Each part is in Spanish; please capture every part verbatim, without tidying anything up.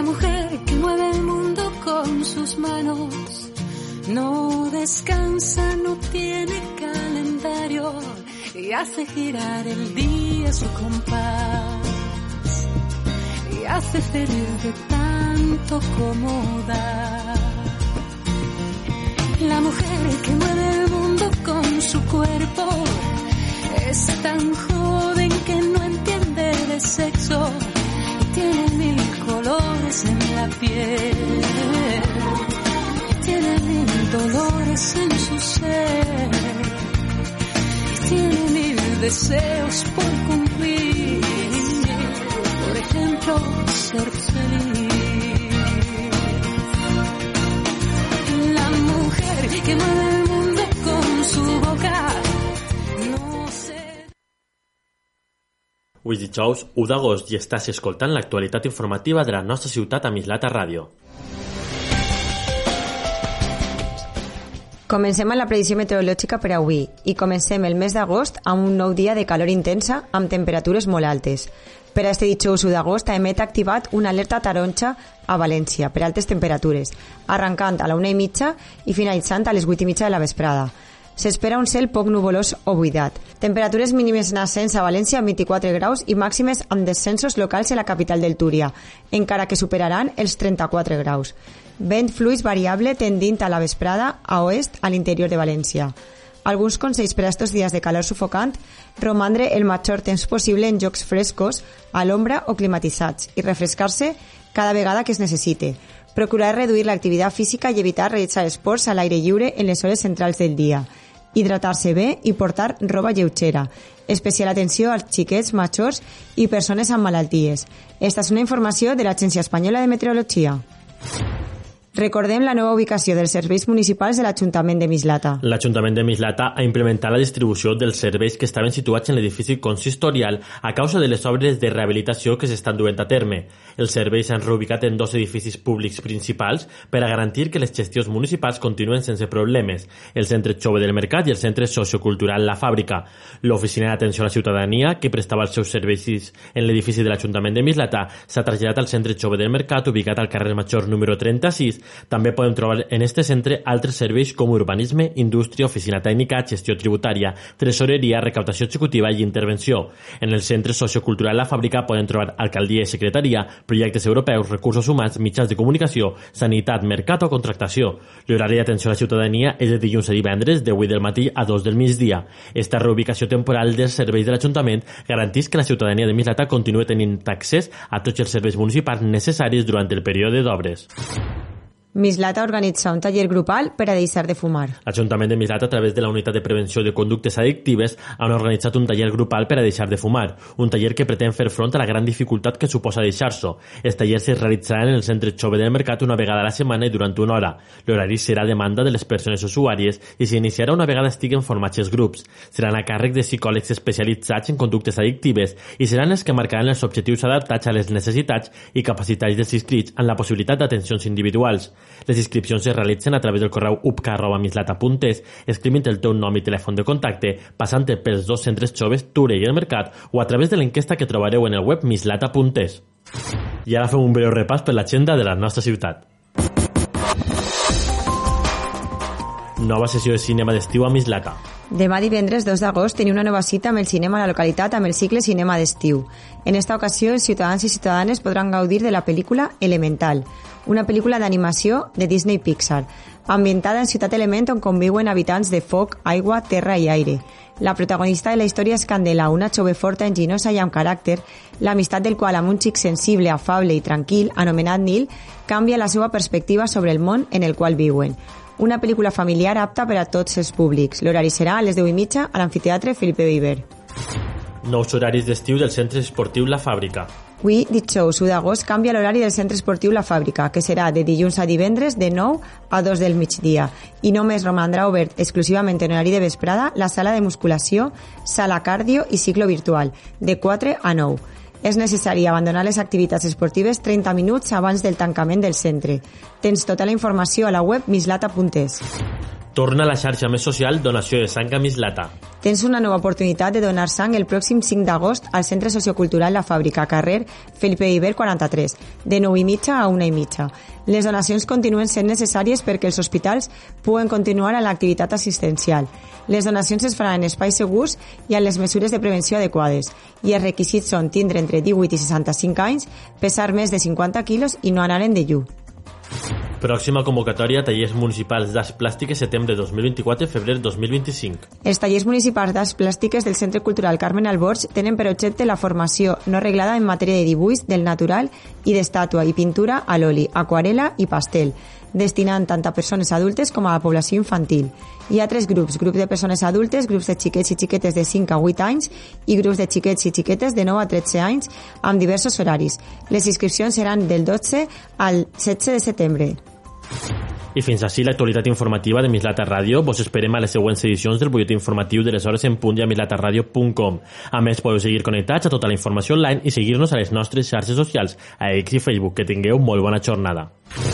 La mujer que mueve el mundo con sus manos no descansa, no tiene calendario y hace girar el día a su compás y hace feliz de tanto como da. La mujer que mueve el mundo con su cuerpo es tan joven que no entiende de sexo y tiene mil colores en la piel y tiene mil dolores en su ser y tiene mil deseos por cumplir, por ejemplo, ser feliz. La mujer que mueve el mundo con su boca no sé. Avui dijous, u d'agost, i estàs escoltant l'actualitat informativa de la nostra ciutat a Mislata Ràdio. Comencem amb la predicció meteorològica per avui i comencem el mes d'agost amb un nou dia de calor intensa amb temperatures molt altes. Per a este dijous u d'agost, Aemet ha activat una alerta taronja a València per altes temperatures, arrencant a la una i mitja i finalitzant a les vuit i mitja de la vesprada. S'espera un cel poc nuvolós o buidat. Temperatures mínimes en ascens a València amb vint-i-quatre graus i màximes amb descensos locals a la capital del Túria, encara que superaran els trenta-quatre graus. Vent fluix variable tendint a la vesprada a oest a l'interior de València. Alguns consells per a estos dies de calor sufocant: romandre el major temps possible en llocs frescos, a l'ombra o climatitzats i refrescar-se cada vegada que es necessite. Procurar reduir l'activitat física i evitar realitzar esports a l'aire lliure en les hores centrals del dia. Hidratar-se bé i portar roba lleugera. Especial atenció als xiquets, majors i persones amb malalties. Esta és una informació de l'Agència Espanyola de Meteorologia. Recordem la nova ubicació dels serveis municipals de l'Ajuntament de Mislata. L'Ajuntament de Mislata ha implementat la distribució dels serveis que estaven situats en l'edifici consistorial a causa de les obres de rehabilitació que s'estan duent a terme. Els serveis s'han reubicat en dos edificis públics principals per a garantir que les gestions municipals continuen sense problemes: el Centre Jove del Mercat i el Centre Sociocultural La Fàbrica. L'Oficina d'Atenció a la Ciutadania, que prestava els seus serveis en l'edifici de l'Ajuntament de Mislata, s'ha traslladat al Centre Jove del Mercat, ubicat al carrer Major número trenta-sis. També podem trobar en este centre altres serveis com urbanisme, indústria, oficina tècnica, gestió tributària, tresoreria, recaptació executiva i intervenció. En el Centre Sociocultural La Fàbrica podem trobar alcaldia i secretaria, projectes europeus, recursos humans, mitjans de comunicació, sanitat, mercat o contractació. L'horari d'atenció a la ciutadania és de dilluns a divendres, de vuit del matí a dos del migdia. Esta reubicació temporal dels serveis de l'Ajuntament garanteix que la ciutadania de Mislata continua tenint accés a tots els serveis municipals necessaris durant el període d'obres. Mislata organitza un taller grupal per a deixar de fumar. L'Ajuntament de Mislata, a través de la Unitat de Prevenció de Conductes Addictives, han organitzat un taller grupal per a deixar de fumar, un taller que pretén fer front a la gran dificultat que suposa deixar-s'ho. Els tallers es realitzaran en el Centre Jove del Mercat una vegada a la setmana i durant una hora. L'horari serà a demanda de les persones usuàries i s'iniciarà una vegada estiguen formats els grups. Seran a càrrec de psicòlegs especialitzats en conductes addictives i seran els que marcaran els objectius adaptats a les necessitats i capacitats dels inscrits amb la possibilitat d'atencions individuals. Les inscripcions es realitzen a través del correu upca arroba mislata punt es, escrivint el teu nom i telèfon de contacte, passant pels dos centres joves, Ture i el Mercat, o a través de l'enquesta que trobareu en el web mislata punt es. I ara fem un breu repàs per l'agenda de la nostra ciutat. Nova sessió de cinema d'estiu a Mislata. Demà divendres dos d'agost teniu una nova cita amb el cinema a la localitat amb el cicle Cinema d'Estiu. En esta ocasió, els ciutadans i ciutadanes podran gaudir de la pel·lícula Elemental, una pel·lícula d'animació de Disney Pixar, ambientada en Ciutat Element on conviuen habitants de foc, aigua, terra i aire. La protagonista de la història és Candela, una jove forta, enginyosa i amb caràcter, l'amistat del qual amb un xic sensible, afable i tranquil, anomenat Nil, canvia la seva perspectiva sobre el món en el qual viuen. Una pel·lícula familiar apta per a tots els públics. L'horari serà a les deu i mitja a l'amfiteatre Felipe Viver. Nous horaris d'estiu del Centre Esportiu La Fàbrica. Avui, dijous u d'agost, canvia l'horari del Centre Esportiu La Fàbrica, que serà de dilluns a divendres de nou a dos del migdia, i només romandrà obert exclusivament en horari de vesprada la sala de musculació, sala cardio i ciclo virtual, de quatre a nou. És necessari abandonar les activitats esportives trenta minuts abans del tancament del centre. Tens tota la informació a la web mislata punt es. Torna a la xarxa més social Donació de Sang a Mislata. Tens una nova oportunitat de donar sang el pròxim cinc d'agost al Centre Sociocultural La Fàbrica, carrer Felipe Iber quaranta-tres, de nou i mitja a una i mitja. Les donacions continuen sent necessàries perquè els hospitals puguen continuar amb l'activitat assistencial. Les donacions es faran en espais segurs i amb les mesures de prevenció adequades. I els requisits són tindre entre divuit i seixanta-cinc anys, pesar més de cinquanta quilos i no anar en dejú. Pròxima convocatòria, tallers municipals d'arts plàstiques, setembre dos mil vint-i-quatre, febrer dos mil vint-i-cinc. Els tallers municipals d'arts plàstiques del Centre Cultural Carmen Alborch tenen per objecte la formació no reglada en matèria de dibuix del natural i d'estàtua i pintura a l'oli, aquarela i pastel, destinant tant a persones adultes com a la població infantil. Hi ha tres grups, grups de persones adultes, grups de xiquets i xiquetes de cinc a vuit anys i grups de xiquets i xiquetes de nou a tretze anys amb diversos horaris. Les inscripcions seran del dotze al setze de setembre. I fins així l'actualitat informativa de Mislata Ràdio. Vos esperem a les següents edicions del butlletí informatiu de les hores en punt i a mislata radio punt com. A més, podeu seguir connectats a tota la informació online i seguir-nos a les nostres xarxes socials, a X i Facebook. Que tingueu molt bona jornada.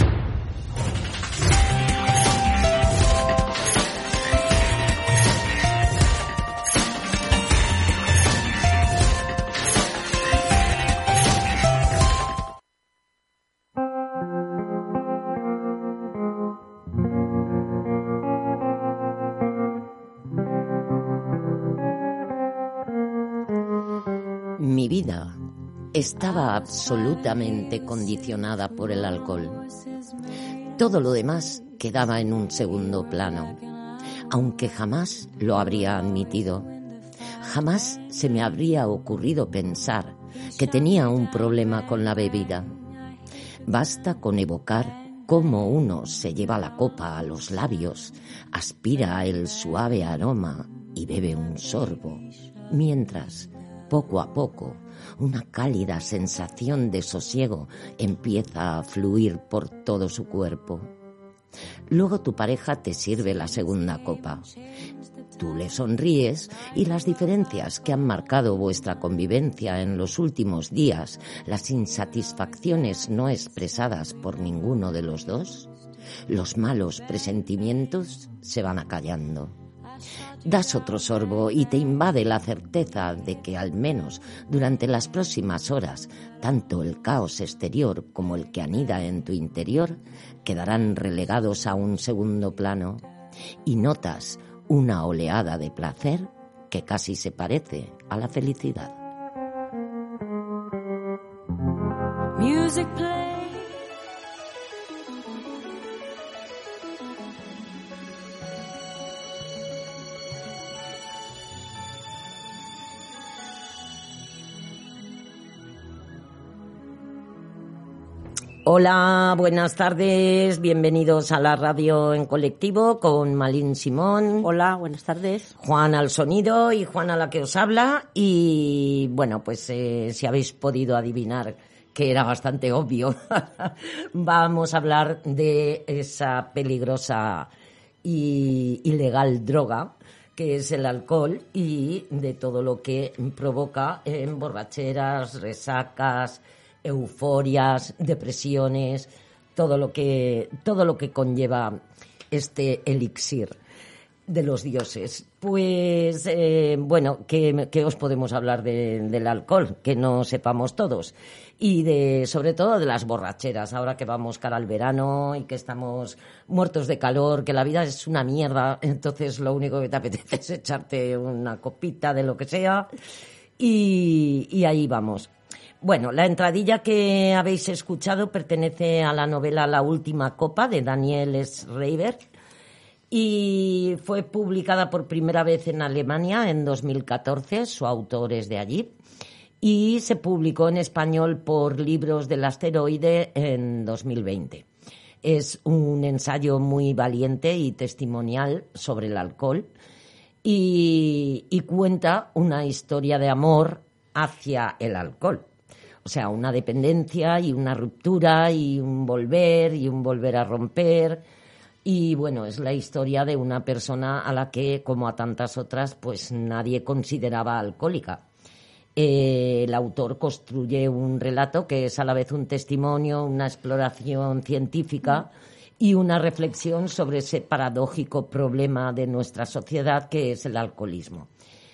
Mi vida estaba absolutamente condicionada por el alcohol. Todo lo demás quedaba en un segundo plano, aunque jamás lo habría admitido. Jamás se me habría ocurrido pensar que tenía un problema con la bebida. Basta con evocar cómo uno se lleva la copa a los labios, aspira el suave aroma y bebe un sorbo, mientras, poco a poco, una cálida sensación de sosiego empieza a fluir por todo su cuerpo. Luego tu pareja te sirve la segunda copa. Tú le sonríes y las diferencias que han marcado vuestra convivencia en los últimos días, las insatisfacciones no expresadas por ninguno de los dos, los malos presentimientos se van acallando. Das otro sorbo y te invade la certeza de que al menos durante las próximas horas, tanto el caos exterior como el que anida en tu interior quedarán relegados a un segundo plano y notas una oleada de placer que casi se parece a la felicidad. Music play. Hola, buenas tardes, bienvenidos a la radio en colectivo con Malín Simón. Hola, buenas tardes. Juan al sonido y Juan a la que os habla. Y bueno, pues eh, si habéis podido adivinar, que era bastante obvio, vamos a hablar de esa peligrosa y ilegal droga que es el alcohol y de todo lo que provoca en borracheras, resacas, euforias, depresiones, todo lo que todo lo que conlleva este elixir de los dioses. Pues eh, bueno, ¿qué, qué os podemos hablar de, del alcohol? Que no sepamos todos. Y de sobre todo de las borracheras, ahora que vamos cara al verano y que estamos muertos de calor, que la vida es una mierda, entonces lo único que te apetece es echarte una copita de lo que sea y, y ahí vamos. Bueno, la entradilla que habéis escuchado pertenece a la novela La última copa de Daniel Schreiber y fue publicada por primera vez en Alemania en dos mil catorce, su autor es de allí, y se publicó en español por Libros del Asteroide en dos mil veinte. Es un ensayo muy valiente y testimonial sobre el alcohol y, y cuenta una historia de amor hacia el alcohol. O sea, una dependencia y una ruptura y un volver y un volver a romper. Y bueno, es la historia de una persona a la que, como a tantas otras, pues nadie consideraba alcohólica. Eh, el autor construye un relato que es a la vez un testimonio, una exploración científica y una reflexión sobre ese paradójico problema de nuestra sociedad que es el alcoholismo.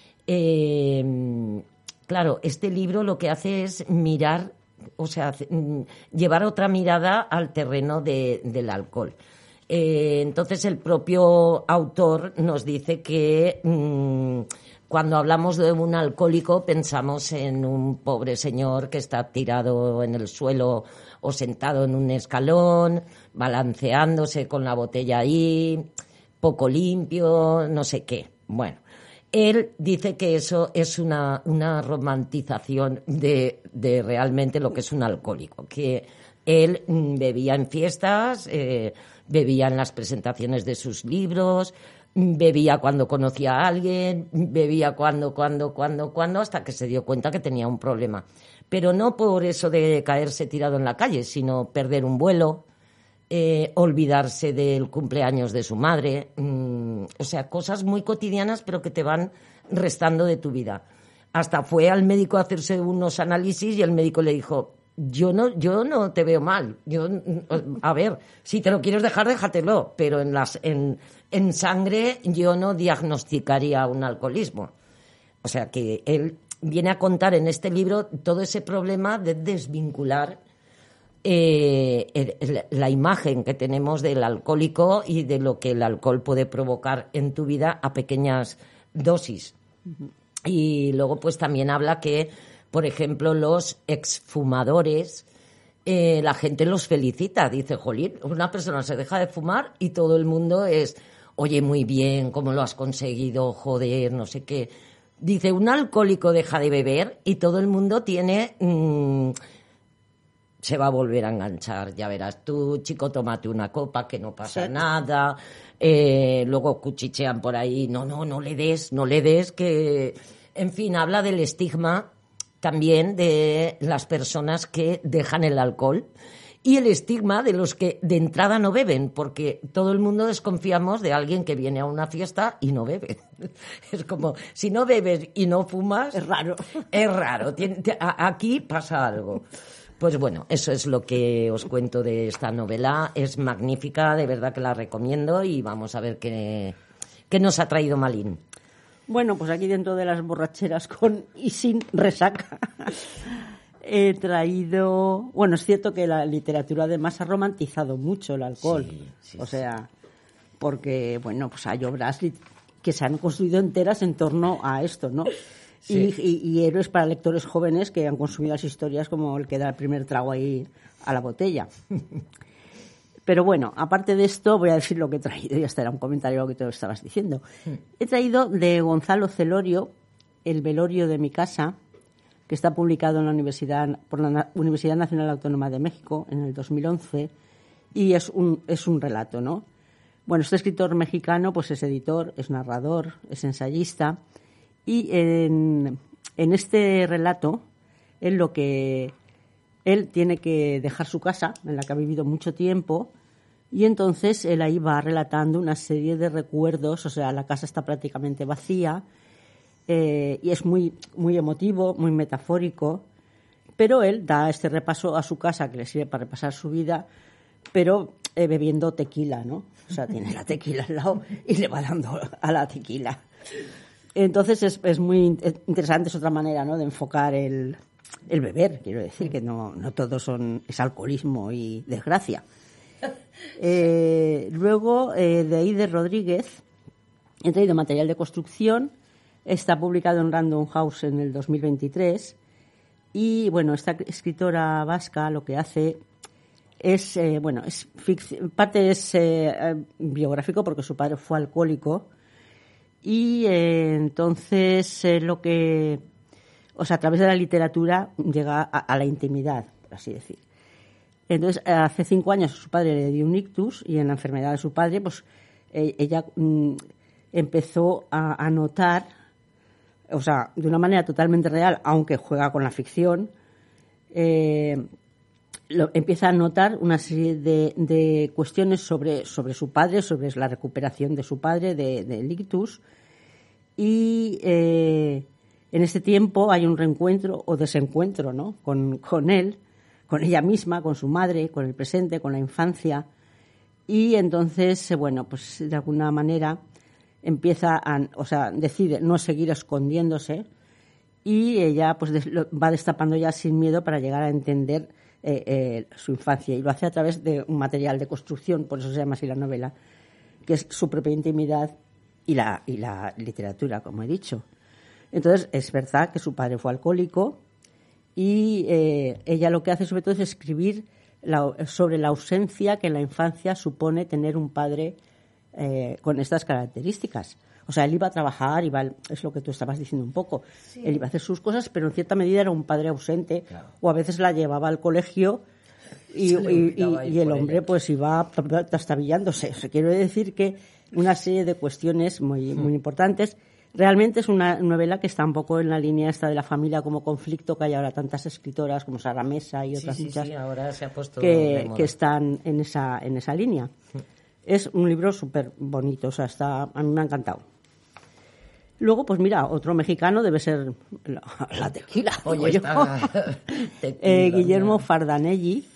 Eh, claro, este libro lo que hace es mirar, o sea, llevar otra mirada al terreno de, del alcohol. Eh, entonces el propio autor nos dice que mmm, cuando hablamos de un alcohólico pensamos en un pobre señor que está tirado en el suelo o sentado en un escalón, balanceándose con la botella ahí, poco limpio, no sé qué. Bueno, él dice que eso es una, una romantización de, de realmente lo que es un alcohólico, que él bebía en fiestas, eh, bebía en las presentaciones de sus libros, bebía cuando conocía a alguien, bebía cuando, cuando, cuando, cuando, hasta que se dio cuenta que tenía un problema. Pero no por eso de caerse tirado en la calle, sino perder un vuelo, eh, olvidarse del cumpleaños de su madre, mmm, o sea, cosas muy cotidianas pero que te van restando de tu vida. Hasta fue al médico a hacerse unos análisis y el médico le dijo: Yo no, yo no te veo mal. Yo, a ver, si te lo quieres dejar, déjatelo, pero en las, en, en sangre yo no diagnosticaría un alcoholismo. O sea que él viene a contar en este libro todo ese problema de desvincular eh, el, la imagen que tenemos del alcohólico y de lo que el alcohol puede provocar en tu vida a pequeñas dosis. Uh-huh. Y luego pues también habla que, por ejemplo, los exfumadores, eh, la gente los felicita. Dice: jolín, una persona se deja de fumar y todo el mundo es: oye, muy bien, ¿cómo lo has conseguido? Joder, no sé qué. Dice: un alcohólico deja de beber y todo el mundo tiene... Mmm, se va a volver a enganchar, ya verás tú, chico, tómate una copa, que no pasa sí. nada. Eh, luego cuchichean por ahí: no, no, no le des, no le des, que... En fin, habla del estigma también de las personas que dejan el alcohol y el estigma de los que de entrada no beben, porque todo el mundo desconfiamos de alguien que viene a una fiesta y no bebe. Es como, si no bebes y no fumas... Es raro. Es raro. Aquí pasa algo. Pues bueno, eso es lo que os cuento de esta novela. Es magnífica, de verdad que la recomiendo y vamos a ver qué, qué nos ha traído Malín. Bueno, pues aquí dentro de las borracheras con y sin resaca he traído... Bueno, es cierto que la literatura además ha romantizado mucho el alcohol. Sí, sí, o sea, porque, bueno, pues hay obras que se han construido enteras en torno a esto, ¿no? Sí. Y, y, y héroes para lectores jóvenes que han consumido las historias como el que da el primer trago ahí a la botella. Pero bueno, aparte de esto, voy a decir lo que he traído. Ya estará un comentario a lo que te estabas diciendo. He traído de Gonzalo Celorio, El velorio de mi casa, que está publicado en la Universidad, por la Universidad Nacional Autónoma de México en el dos mil once, y es un, es un relato, ¿no? Bueno, este escritor mexicano pues es editor, es narrador, es ensayista, y en, en este relato, él lo que... Él tiene que dejar su casa, en la que ha vivido mucho tiempo, y entonces él ahí va relatando una serie de recuerdos. O sea, la casa está prácticamente vacía, eh, y es muy, muy emotivo, muy metafórico, pero él da este repaso a su casa que le sirve para repasar su vida, pero eh, bebiendo tequila, ¿no? O sea, tiene la tequila al lado y le va dando a la tequila. Entonces es, es muy interesante, es otra manera, ¿no?, de enfocar el... El beber, quiero decir, que no, no todo son, es alcoholismo y desgracia. Eh, luego, eh, de Eider Rodríguez, he traído material de construcción. Está publicado en Random House en el dos mil veintitrés. Y, bueno, esta escritora vasca lo que hace es, eh, bueno, es ficción, parte es eh, biográfico porque su padre fue alcohólico. Y eh, entonces eh, lo que... O sea, a través de la literatura llega a, a la intimidad, por así decir. Entonces, hace cinco años su padre le dio un ictus y en la enfermedad de su padre, pues eh, ella mm, empezó a, a notar, o sea, de una manera totalmente real, aunque juega con la ficción, eh, lo, empieza a notar una serie de, de cuestiones sobre, sobre su padre, sobre la recuperación de su padre, de, del ictus, y... Eh, En este tiempo hay un reencuentro o desencuentro, ¿no?, con, con él, con ella misma, con su madre, con el presente, con la infancia. y entonces, bueno, pues de alguna manera empieza a, o sea, decide no seguir escondiéndose y ella pues des, lo, va destapando ya sin miedo para llegar a entender eh, eh, su infancia, y lo hace a través de un material de construcción, por eso se llama así la novela, que es su propia intimidad y la, y la literatura, como he dicho. Entonces, es verdad que su padre fue alcohólico y eh, ella lo que hace sobre todo es escribir la, sobre la ausencia que en la infancia supone tener un padre eh, con estas características. O sea, él iba a trabajar, iba, es lo que tú estabas diciendo un poco, sí. Él iba a hacer sus cosas, pero en cierta medida era un padre ausente, claro. O a veces la llevaba al colegio y, y, y, y el hombre ella. Pues iba trastabillándose. O sea, quiero decir que una serie de cuestiones muy, muy mm. importantes. Realmente es una novela que está un poco en la línea esta de la familia como conflicto, que hay ahora tantas escritoras como Sara Mesa y otras sí, sí, muchas sí, ahora se ha puesto que, que están en esa, en esa línea. Mm. Es un libro súper bonito, o sea, está, a mí me ha encantado. Luego, pues mira, otro mexicano debe ser la, la tequila. Oye, está... tequila, eh, Guillermo Fardanelli,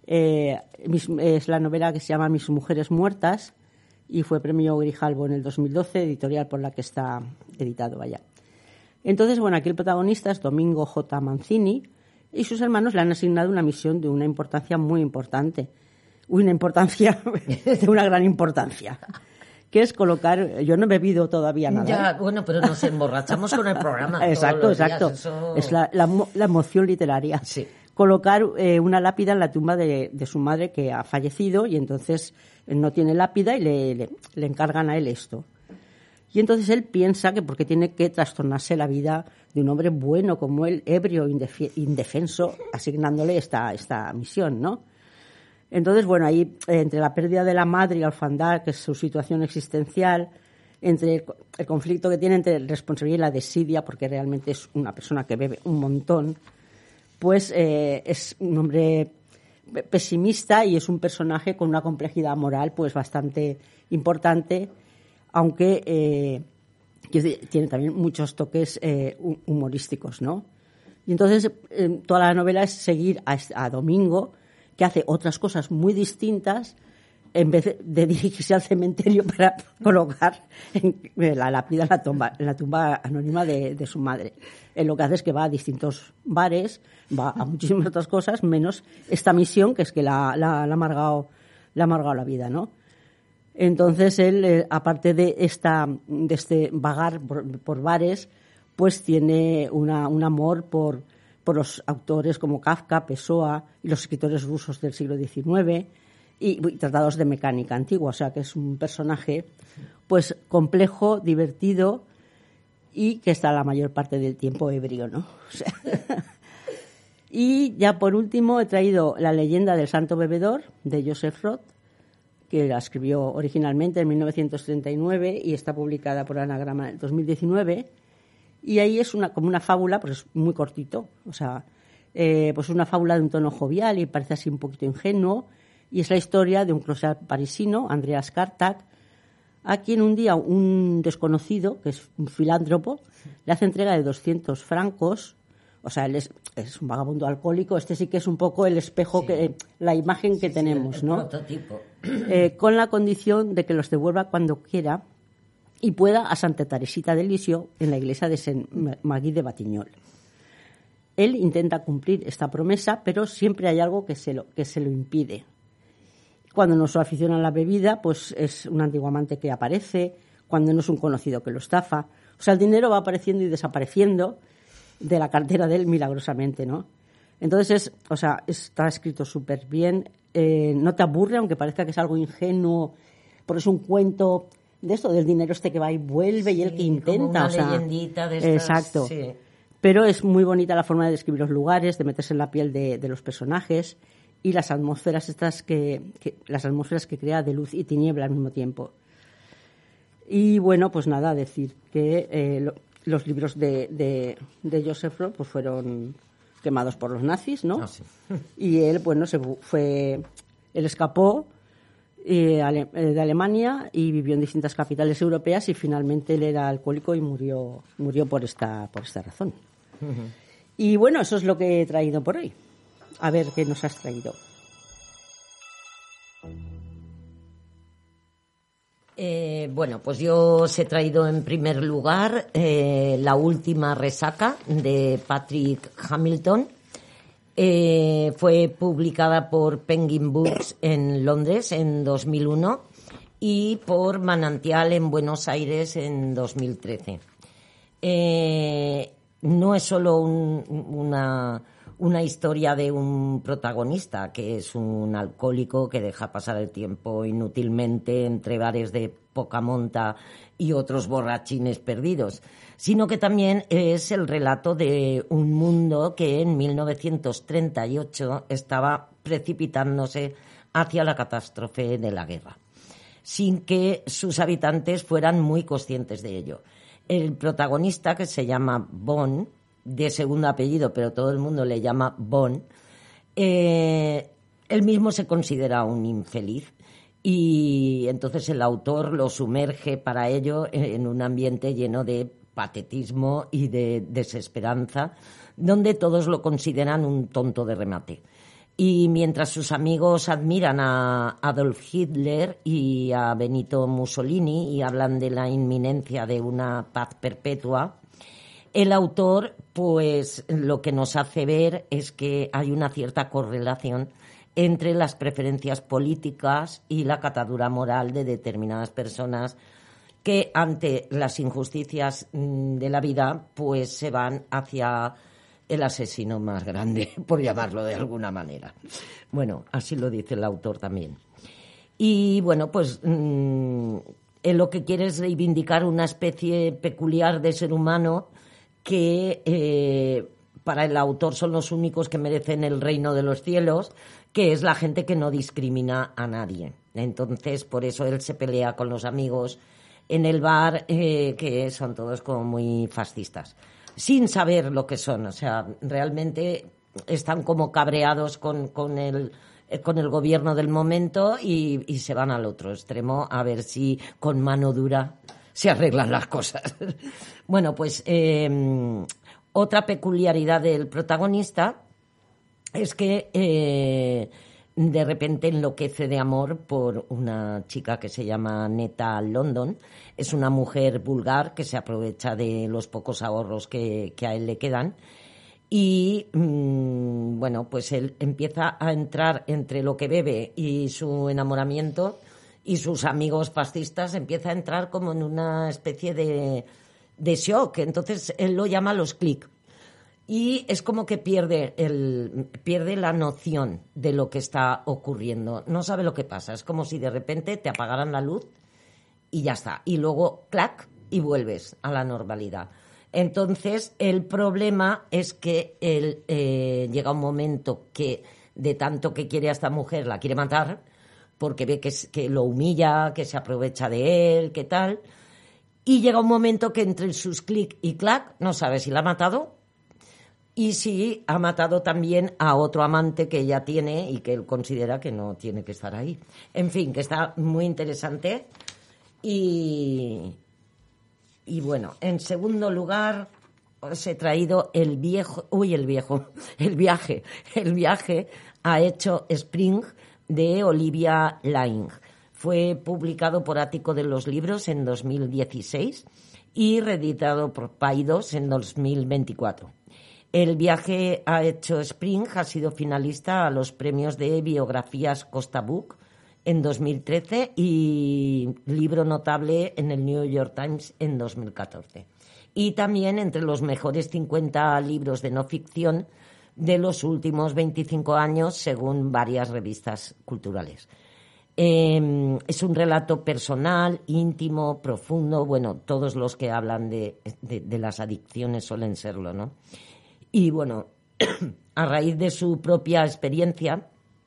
eh, mis, es la novela que se llama Mis mujeres muertas y fue premio Grijalbo en el dos mil doce, editorial por la que está editado allá. Entonces, bueno, aquí el protagonista es Domingo J. Mancini y sus hermanos le han asignado una misión de una importancia muy importante. Una importancia, de una gran importancia. Que es colocar, yo no he bebido todavía nada. Ya, ¿eh? Bueno, pero nos emborrachamos con el programa. Exacto, todos los exacto. Días, eso... Es la, la, la emoción literaria. Sí. Colocar eh, una lápida en la tumba de, de su madre que ha fallecido y entonces no tiene lápida y le, le, le encargan a él esto. Y entonces él piensa que porque tiene que trastornarse la vida de un hombre bueno como él, ebrio, indef- indefenso, asignándole esta, esta misión, ¿no? Entonces, bueno, ahí eh, entre la pérdida de la madre y la orfandad, que es su situación existencial, entre el, el conflicto que tiene entre la responsabilidad y la desidia, porque realmente es una persona que bebe un montón, pues eh, es un hombre pesimista y es un personaje con una complejidad moral pues bastante importante, aunque eh, tiene también muchos toques eh, humorísticos, ¿no? Y entonces eh, toda la novela es seguir a, a Domingo, que hace otras cosas muy distintas en vez de dirigirse al cementerio para colocar en la lápida en la tumba, en la tumba anónima de, de su madre. Él lo que hace es que va a distintos bares, va a muchísimas otras cosas, menos esta misión que es que la, la, la, ha, amargado, la ha amargado la vida, ¿no? Entonces él, eh, aparte de, esta, de este vagar por, por bares, pues tiene una, un amor por... por los autores como Kafka, Pessoa y los escritores rusos del siglo diecinueve y, y tratados de mecánica antigua, o sea que es un personaje pues complejo, divertido y que está la mayor parte del tiempo ebrio, ¿no? O sea, y ya por último he traído La leyenda del santo bebedor de Joseph Roth, que la escribió originalmente en mil novecientos treinta y nueve y está publicada por Anagrama en el dos mil diecinueve. Y ahí es una, como una fábula, pues es muy cortito, o sea, eh, pues es una fábula de un tono jovial y parece así un poquito ingenuo, y es la historia de un closet parisino, Andreas Kartak, a quien un día un desconocido, que es un filántropo, le hace entrega de doscientos francos, o sea, él es, es un vagabundo alcohólico, este sí que es un poco el espejo, sí. que la imagen sí, que sí, tenemos, el, el ¿no? Prototipo. Eh, con la condición de que los devuelva cuando quiera, y pueda a Santa Teresita de Lisieux en la iglesia de Saint-Magui de Batignolles. Él intenta cumplir esta promesa, pero siempre hay algo que se lo, que se lo impide. Cuando no se aficiona a la bebida, pues es un antiguo amante que aparece, cuando no es un conocido que lo estafa. O sea, el dinero va apareciendo y desapareciendo de la cartera de él milagrosamente, ¿no? Entonces, es, o sea, está escrito súper bien, eh, no te aburre, aunque parezca que es algo ingenuo, porque es un cuento... de esto, del dinero este que va y vuelve, sí, y el que intenta. Como una o sea, leyendita de estas, exacto. Sí. Pero es muy bonita la forma de describir los lugares, de meterse en la piel de, de los personajes y las atmósferas estas que, que las atmósferas que crea de luz y tiniebla al mismo tiempo. Y bueno, pues nada, decir que eh, lo, los libros de, de, de Joseph Roth pues fueron quemados por los nazis, ¿no? Ah, sí. Y él, bueno, se fue, él escapó de Alemania y vivió en distintas capitales europeas y finalmente él era alcohólico y murió murió por esta por esta razón. Uh-huh. Y bueno, eso es lo que he traído por hoy. A ver qué nos has traído. Eh, bueno, pues yo os he traído en primer lugar eh, La última resaca de Patrick Hamilton. Eh, fue publicada por Penguin Books en Londres en dos mil uno y por Manantial en Buenos Aires en dos mil trece. Eh, no es solo un, una, una historia de un protagonista que es un alcohólico que deja pasar el tiempo inútilmente entre bares de poca monta y otros borrachines perdidos, sino que también es el relato de un mundo que en mil novecientos treinta y ocho estaba precipitándose hacia la catástrofe de la guerra, sin que sus habitantes fueran muy conscientes de ello. El protagonista, que se llama Bond, de segundo apellido, pero todo el mundo le llama Bond, eh, él mismo se considera un infeliz y entonces el autor lo sumerge para ello en un ambiente lleno de patetismo y de desesperanza, donde todos lo consideran un tonto de remate. Y mientras sus amigos admiran a Adolf Hitler y a Benito Mussolini y hablan de la inminencia de una paz perpetua, el autor, pues, lo que nos hace ver es que hay una cierta correlación entre las preferencias políticas y la catadura moral de determinadas personas que ante las injusticias de la vida, pues se van hacia el asesino más grande, por llamarlo de alguna manera. Bueno, así lo dice el autor también. Y bueno, pues mmm, él lo que quiere es reivindicar una especie peculiar de ser humano que eh, para el autor son los únicos que merecen el reino de los cielos, que es la gente que no discrimina a nadie. Entonces, por eso él se pelea con los amigos en el bar, eh, que son todos como muy fascistas, sin saber lo que son. O sea, realmente están como cabreados con, con, el, eh, con el gobierno del momento y, y se van al otro extremo a ver si con mano dura se arreglan las cosas. Bueno, pues eh, otra peculiaridad del protagonista es que eh, de repente enloquece de amor por una chica que se llama Netta London. Es una mujer vulgar que se aprovecha de los pocos ahorros que, que a él le quedan. Y, mmm, bueno, pues él empieza a entrar entre lo que bebe y su enamoramiento y sus amigos fascistas, empieza a entrar como en una especie de, de shock. Entonces él lo llama los clics. Y es como que pierde, el, pierde la noción de lo que está ocurriendo. No sabe lo que pasa. Es como si de repente te apagaran la luz y ya está. Y luego, clac, y vuelves a la normalidad. Entonces, el problema es que él eh, llega un momento que, de tanto que quiere a esta mujer, la quiere matar, porque ve que, que lo humilla, que se aprovecha de él, que tal. Y llega un momento que entre sus clic y clac no sabe si la ha matado y si ha matado también a otro amante que ella tiene y que él considera que no tiene que estar ahí. En fin, que está muy interesante. Y, y bueno, en segundo lugar os he traído el viejo, uy, el viejo, el viaje, el viaje a Hecho Spring de Olivia Laing. Fue publicado por Ático de los Libros en dos mil dieciséis y reeditado por Paidós en dos mil veinticuatro. El viaje a Hecho Spring ha sido finalista a los premios de biografías Costa Book en dos mil trece y libro notable en el New York Times en dos mil catorce. Y también entre los mejores cincuenta libros de no ficción de los últimos veinticinco años, según varias revistas culturales. Eh, es un relato personal, íntimo, profundo. Bueno, todos los que hablan de, de, de las adicciones suelen serlo, ¿no? Y bueno, a raíz de su propia experiencia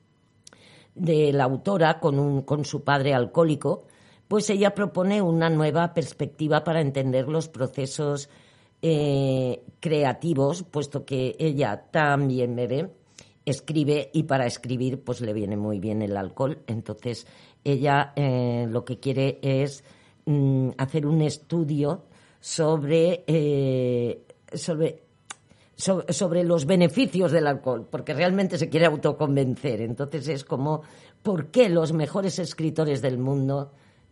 de la autora con, un, con su padre alcohólico, pues ella propone una nueva perspectiva para entender los procesos eh, creativos, puesto que ella también bebe, escribe y para escribir pues le viene muy bien el alcohol. Entonces ella eh, lo que quiere es mm, hacer un estudio sobre, eh, sobre sobre los beneficios del alcohol, porque realmente se quiere autoconvencer. Entonces es como, ¿por qué los mejores escritores del mundo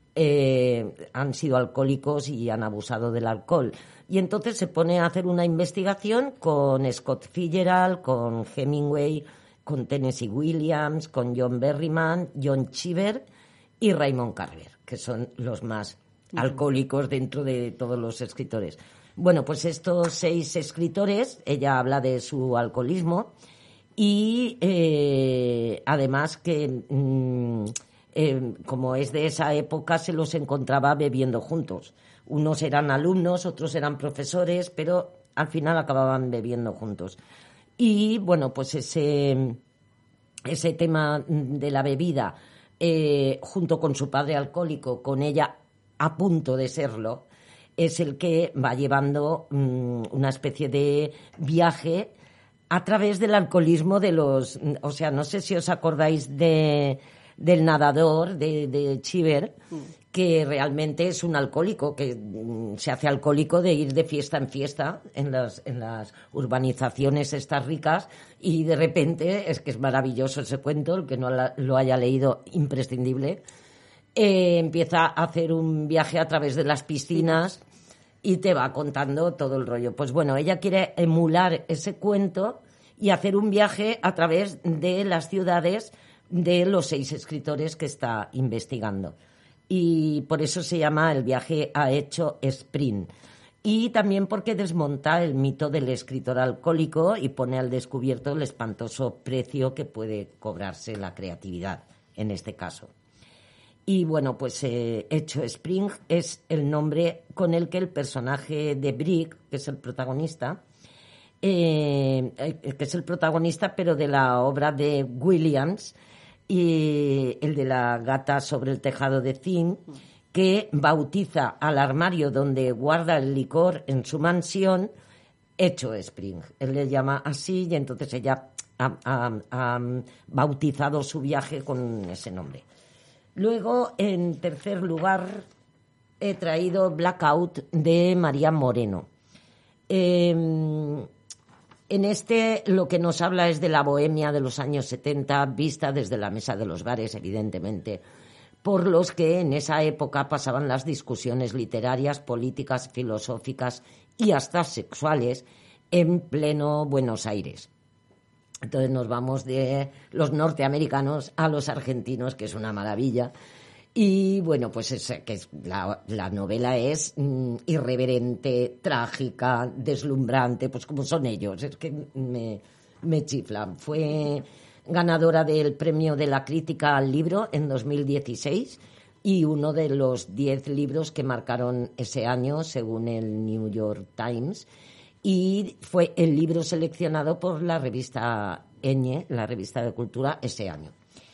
eh, han sido alcohólicos y han abusado del alcohol. Y entonces se pone a hacer una investigación con Scott Fitzgerald, con Hemingway, con Tennessee Williams, con John Berryman, John Cheever y Raymond Carver, que son los más alcohólicos dentro de todos los escritores. Bueno, pues estos seis escritores, ella habla de su alcoholismo y eh, además que mmm, eh, como es de esa época se los encontraba bebiendo juntos. Unos eran alumnos, otros eran profesores, pero al final acababan bebiendo juntos. Y bueno, pues ese, ese tema de la bebida, eh, junto con su padre alcohólico, con ella a punto de serlo, es el que va llevando mmm, una especie de viaje a través del alcoholismo de los... O sea, no sé si os acordáis de, del nadador, de, de Cheever, mm. que realmente es un alcohólico, que mmm, se hace alcohólico de ir de fiesta en fiesta en las, en las urbanizaciones estas ricas, y de repente, es que es maravilloso ese cuento, el que no la, lo haya leído, imprescindible, eh, empieza a hacer un viaje a través de las piscinas y te va contando todo el rollo. Pues bueno, ella quiere emular ese cuento y hacer un viaje a través de las ciudades de los seis escritores que está investigando. Y por eso se llama El viaje a Echo Spring. Y también porque desmonta el mito del escritor alcohólico y pone al descubierto el espantoso precio que puede cobrarse la creatividad, en este caso. Y bueno, pues eh, Echo Spring es el nombre con el que el personaje de Brick, que es el protagonista, eh, que es el protagonista, pero de la obra de Williams, y el de la gata sobre el tejado de zinc, que bautiza al armario donde guarda el licor en su mansión Echo Spring. Él le llama así y entonces ella ha, ha, ha bautizado su viaje con ese nombre. Luego, en tercer lugar, he traído Blackout de María Moreno. Eh, en este lo que nos habla es de la bohemia de los años setenta, vista desde la mesa de los bares, evidentemente, por los que en esa época pasaban las discusiones literarias, políticas, filosóficas y hasta sexuales en pleno Buenos Aires. Entonces nos vamos de los norteamericanos a los argentinos, que es una maravilla. Y bueno, pues es, que es, la, la novela es mm, irreverente, trágica, deslumbrante, pues como son ellos, es que me, me chiflan. Fue ganadora del premio de la crítica al libro en dos mil dieciséis y uno de los diez libros que marcaron ese año, según el New York Times. Y fue el libro seleccionado por la revista Eñe, la revista de cultura, ese año.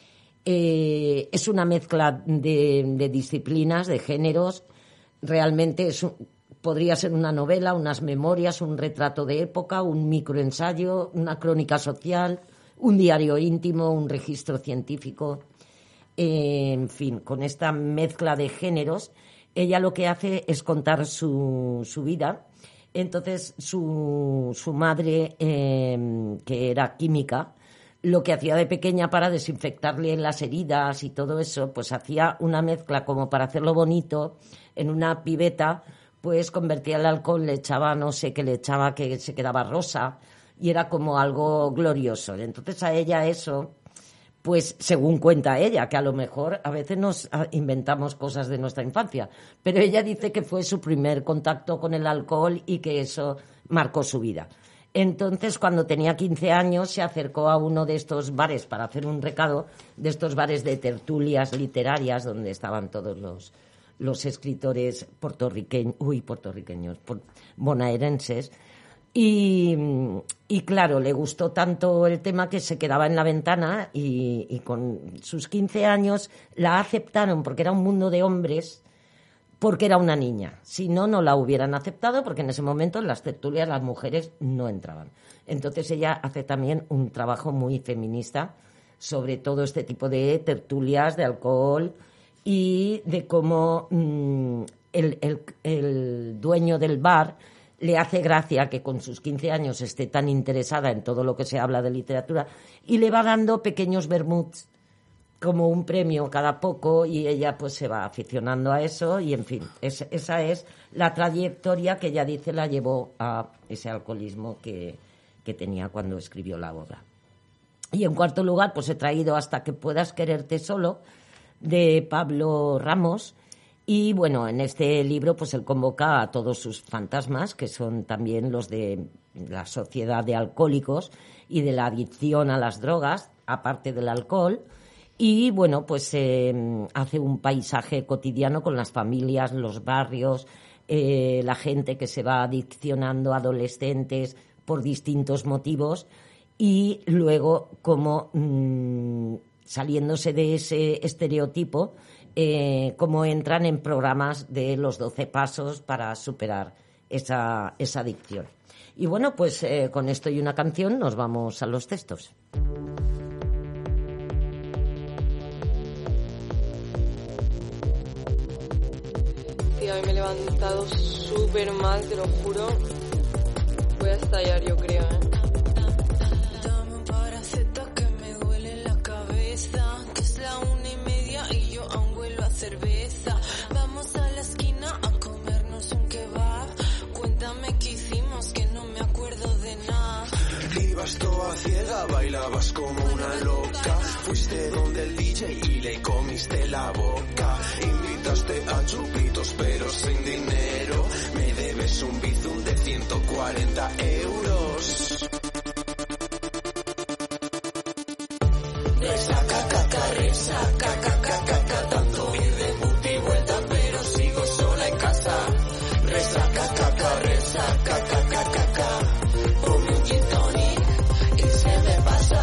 Eh, es una mezcla de, de disciplinas, de géneros. Realmente es un, podría ser una novela, unas memorias, un retrato de época, un microensayo, una crónica social, un diario íntimo, un registro científico. Eh, en fin, con esta mezcla de géneros, ella lo que hace es contar su, su vida. Entonces, su, su madre, eh, que era química, lo que hacía de pequeña para desinfectarle las heridas y todo eso, pues hacía una mezcla como para hacerlo bonito. En una pibeta, pues convertía el alcohol, le echaba, no sé qué le echaba, que se quedaba rosa, y era como algo glorioso. Entonces, a ella eso, pues según cuenta ella, que a lo mejor a veces nos inventamos cosas de nuestra infancia, pero ella dice que fue su primer contacto con el alcohol y que eso marcó su vida. Entonces, cuando tenía quince años, se acercó a uno de estos bares para hacer un recado, de estos bares de tertulias literarias, donde estaban todos los, los escritores puertorriqueños, uy, puertorriqueños, bonaerenses. Y, y claro, le gustó tanto el tema que se quedaba en la ventana y, y con sus quince años la aceptaron porque era un mundo de hombres, porque era una niña. Si no, no la hubieran aceptado porque en ese momento en las tertulias las mujeres no entraban. Entonces ella hace también un trabajo muy feminista sobre todo este tipo de tertulias de alcohol y de cómo mmm, el, el, el dueño del bar le hace gracia que con sus quince años esté tan interesada en todo lo que se habla de literatura y le va dando pequeños vermuts como un premio cada poco y ella pues se va aficionando a eso y, en fin, es, esa es la trayectoria que ella dice la llevó a ese alcoholismo que, que tenía cuando escribió la obra. Y en cuarto lugar, pues he traído Hasta que puedas quererte solo, de Pablo Ramos. Y bueno, en este libro pues él convoca a todos sus fantasmas, que son también los de la sociedad de alcohólicos y de la adicción a las drogas, aparte del alcohol. Y bueno, pues eh, hace un paisaje cotidiano con las familias, los barrios, eh, la gente que se va adiccionando, adolescentes, por distintos motivos. Y luego como mmm, saliéndose de ese estereotipo, Eh, cómo entran en programas de los doce pasos para superar esa, esa adicción. Y bueno, pues eh, con esto y una canción nos vamos a los textos. Tía, hoy me he levantado súper mal, te lo juro. Voy a estallar, yo creo, ¿eh? Dame un paraceta que me duele la cabeza, que es la una y media y yo aún huelo a cerveza. Vamos a la esquina a comernos un kebab. Cuéntame qué hicimos, que no me acuerdo de nada. Ibas toda ciega, bailabas como una loca. Fuiste donde el D J y le comiste la boca. Invitaste a chupitos pero sin dinero. Me debes un bizum de ciento cuarenta euros. Resaca, caca, resaca, caca, caca, tanto ir de puta y vuelta, pero sigo sola en casa. Resaca, caca, resaca, caca, caca, ponme un gin tonic y se me pasa.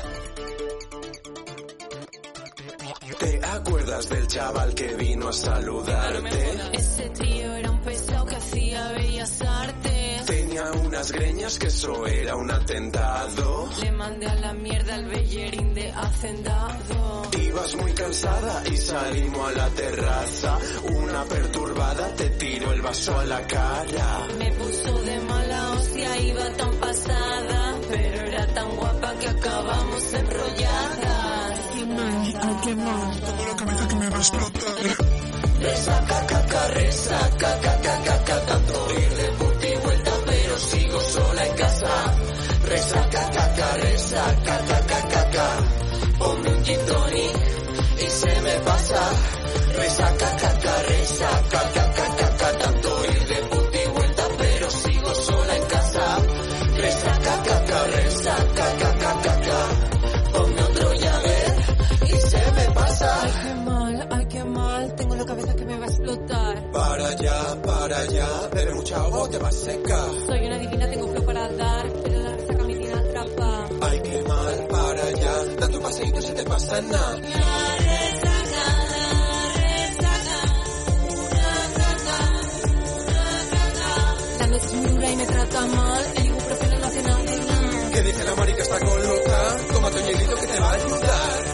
¿Te acuerdas del chaval que vino a saludarte? Ese tío era un pesado que hacía bellas artes. Tenía unas greñas que eso era un atentado. Le mandé a la mierda al bellerín de hacendado. Ibas muy cansada y salimos a la terraza. Una perturbada te tiró el vaso a la cara. Me puso de mala hostia, iba tan pasada, pero era tan guapa que acabamos enrolladas. Qué mal, ay, qué mal, tengo la cabeza que me va a explotar. Resaca, caca, resaca, caca, caca, tanto ir de puta y vuelta, pero sigo sola en casa. Resaca, caca, resaca, caca, caca, ponme un gin tonic y se me pasa. Resaca, caca, resaca, caca, caca, tanto ir de puta y vuelta, pero sigo sola en casa. Resaca, caca, resaca, caca, caca, ponme otro llave y se me pasa. Ay, qué mal, ay, qué mal, tengo la cabeza que me va a explotar. Para allá, para allá, bebe mucha agua o te vas seca. Soy una divina, tengo flow para dar, pero la resaca me tiene atrapa. Ay, qué mal, para allá, dando un paseíto se te pasa nada. La resaca, la resaca, una caca, una caca. La noche es muy dura y me trata mal, el ibuprofeno no hace nada. Que dice la marica está con loca, tómate un hielito que te va a ayudar.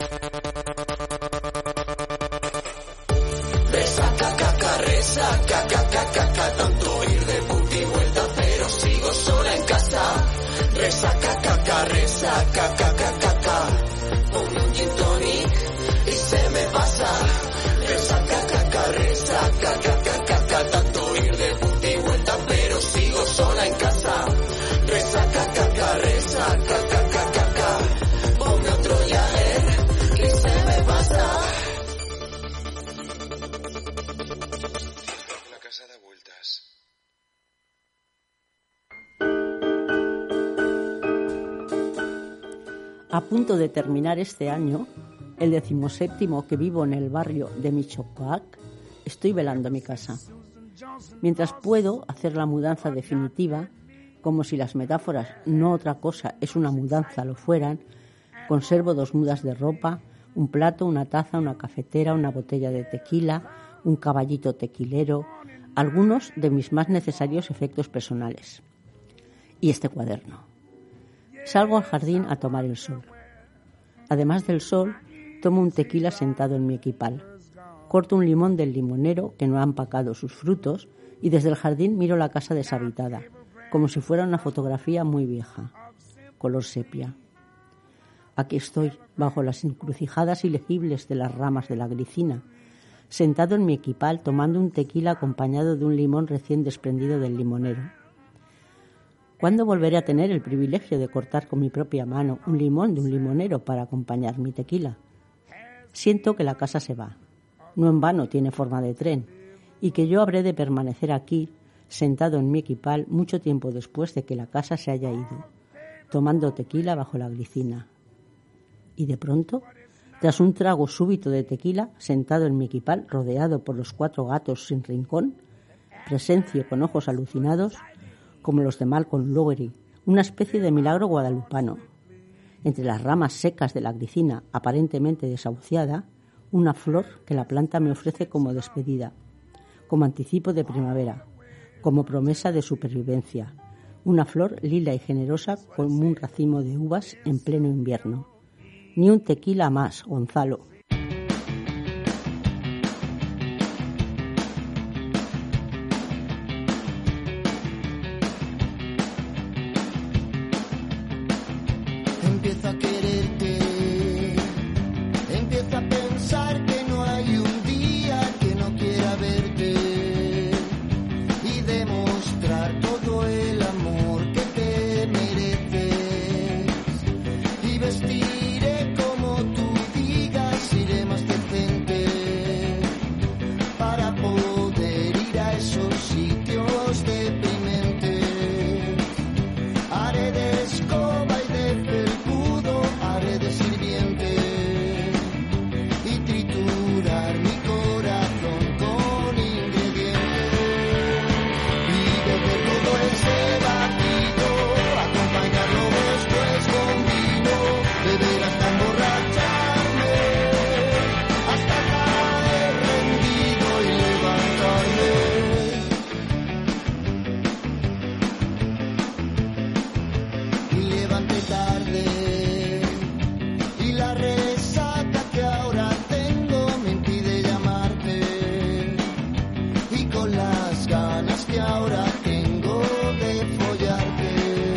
Resaca, caca, resaca, caca, caca, tanto ir de puta y vuelta, pero sigo sola en casa. Resaca, caca, resaca, caca, caca, ponme un gin tonic y se me pasa. Resaca, caca, resaca, caca, caca, tanto ir de puta y vuelta, pero sigo sola en casa. Resaca, caca, resaca, caca, caca, ponme otro yaer y se me pasa. La casa da vueltas. A punto de terminar este año, el decimoséptimo que vivo en el barrio de Michoacán, estoy velando mi casa. Mientras puedo hacer la mudanza definitiva, como si las metáforas no otra cosa es una mudanza lo fueran, conservo dos mudas de ropa, un plato, una taza, una cafetera, una botella de tequila, un caballito tequilero, algunos de mis más necesarios efectos personales. Y este cuaderno. Salgo al jardín a tomar el sol. Además del sol, tomo un tequila sentado en mi equipal. Corto un limón del limonero que no ha empacado sus frutos y desde el jardín miro la casa deshabitada, como si fuera una fotografía muy vieja, color sepia. Aquí estoy, bajo las encrucijadas ilegibles de las ramas de la glicina, sentado en mi equipal tomando un tequila acompañado de un limón recién desprendido del limonero. ¿Cuándo volveré a tener el privilegio de cortar con mi propia mano un limón de un limonero para acompañar mi tequila? Siento que la casa se va. No en vano tiene forma de tren, y que yo habré de permanecer aquí, sentado en mi equipal, mucho tiempo después de que la casa se haya ido, tomando tequila bajo la glicina. Y de pronto, tras un trago súbito de tequila, sentado en mi equipal, rodeado por los cuatro gatos sin rincón, presencio con ojos alucinados, como los de Malcolm Lowery, una especie de milagro guadalupano. Entre las ramas secas de la glicina, aparentemente desahuciada, una flor que la planta me ofrece como despedida, como anticipo de primavera, como promesa de supervivencia. Una flor lila y generosa como un racimo de uvas en pleno invierno. Ni un tequila más, Gonzalo. Empiezo a quererte, empiezo a pensar que no hay un día que no quiera verte y demostrar todo el amor que te mereces y vestiré como tú digas, iré más decente para poder ir a esos sitios deprimentes. Haré de escoba y de felpudo, haré de sirviente y triturar mi corazón con ingredientes y beber todo ese batido, acompañarlo después con vino, beber hasta emborracharme, hasta caer rendido y levantarme. Y levanté tarde y la resaca que ahora tengo me impide llamarte y con las ganas que ahora tengo de follarte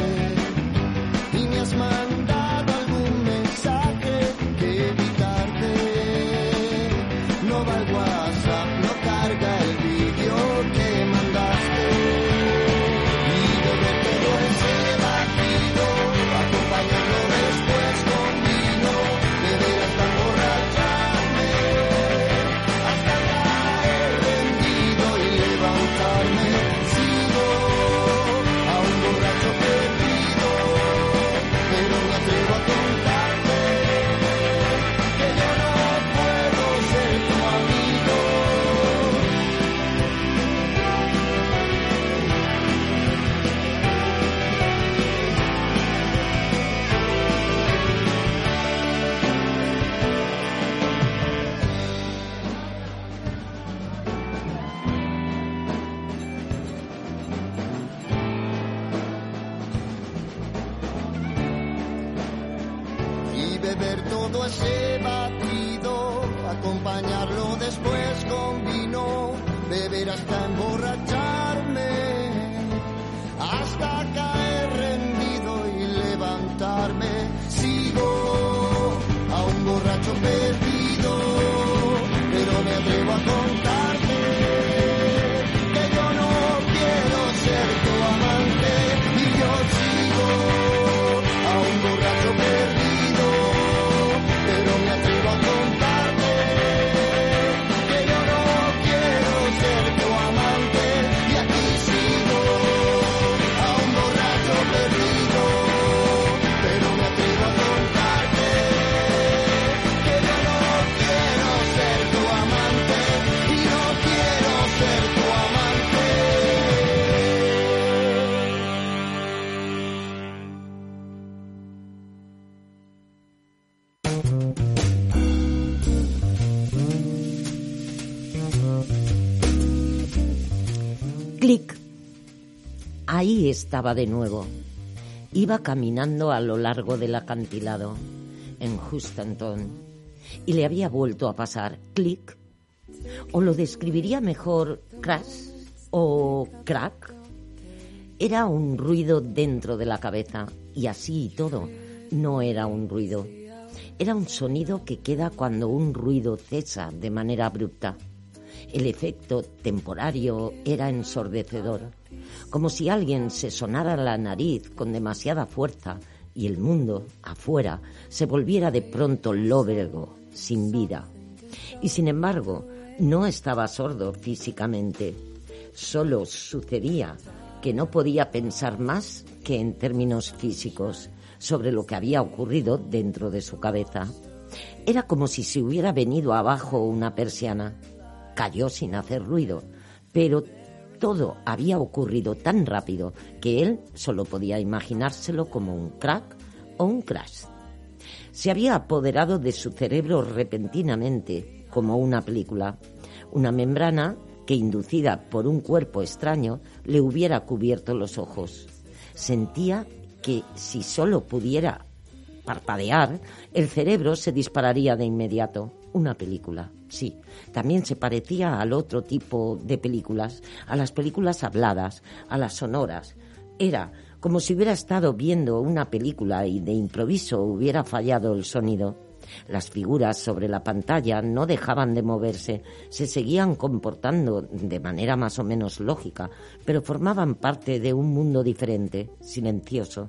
y me has mandado algún mensaje que evitarte. No va el WhatsApp, no carga el vídeo que mandaste y beber todo ese batido, acompañarlo después con vino, beber hasta emborracharme, hasta caer rendido y levantarme. Sigo a un borracho perdido, pero me atrevo a contarte que yo no puedo ser tu amigo. Y beber todo ese batido, acompañarlo después con vino, beber hasta emborracharme, hasta caer rendido y levantarme. Sigo a un borracho perdido, pero me atrevo a contarte que yo no quiero ser tu amante y yo sigo a un borracho perdido, pero me atrevo a contarte que yo no quiero ser tu amante y aquí sigo a un borracho perdido, pero me atrevo a contarte que yo no quiero ser tu amante y no quiero ser tu amante. Clic. Ahí estaba de nuevo. Iba caminando a lo largo del acantilado, en Hunstanton, y le había vuelto a pasar. Clic. O lo describiría mejor crash o crack. Era un ruido dentro de la cabeza, y así y todo, no era un ruido. Era un sonido que queda cuando un ruido cesa de manera abrupta. El efecto temporario era ensordecedor, como si alguien se sonara la nariz con demasiada fuerza y el mundo, afuera, se volviera de pronto lóbrego, sin vida. Y sin embargo, no estaba sordo físicamente. Solo sucedía que no podía pensar más que en términos físicos sobre lo que había ocurrido dentro de su cabeza. Era como si se hubiera venido abajo una persiana. Cayó sin hacer ruido, pero todo había ocurrido tan rápido que él solo podía imaginárselo como un crack o un crash. Se había apoderado de su cerebro repentinamente, como una película, una membrana que, inducida por un cuerpo extraño, le hubiera cubierto los ojos. Sentía que si solo pudiera parpadear, el cerebro se dispararía de inmediato. Una película, sí. También se parecía al otro tipo de películas, a las películas habladas, a las sonoras. Era como si hubiera estado viendo una película y de improviso hubiera fallado el sonido. Las figuras sobre la pantalla no dejaban de moverse, se seguían comportando de manera más o menos lógica, pero formaban parte de un mundo diferente, silencioso,